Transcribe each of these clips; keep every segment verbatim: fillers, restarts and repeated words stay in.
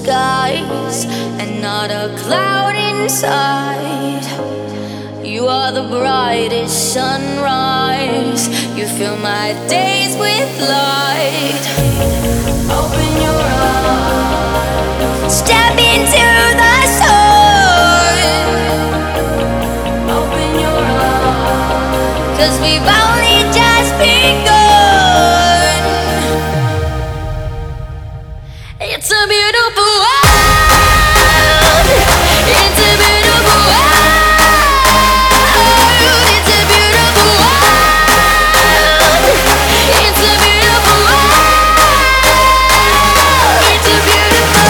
skies and not a cloud inside. You are the brightest sunrise. You fill my days with light. Open your eyes, step into the sun. Open your eyes, 'cause we've only just begun. It's a beautiful world. It's a beautiful world. It's a beautiful world. It's a beautiful world. It's a beautiful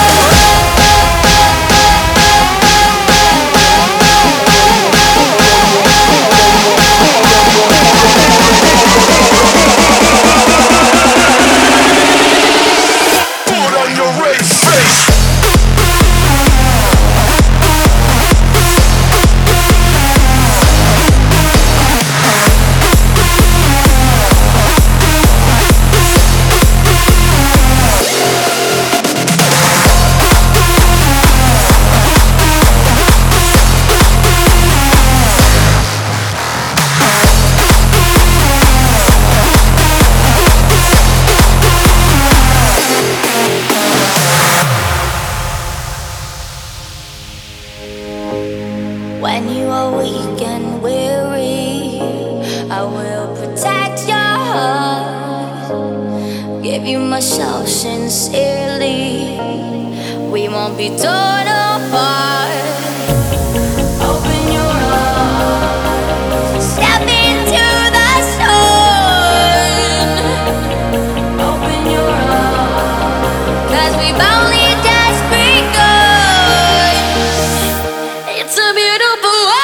Put on your race face. When you are weak and weary, I will protect your heart. Give you myself sincerely. We won't be torn apart. Open your eyes, step into the sun. Open your eyes, 'cause we've only just begun. It's a beautiful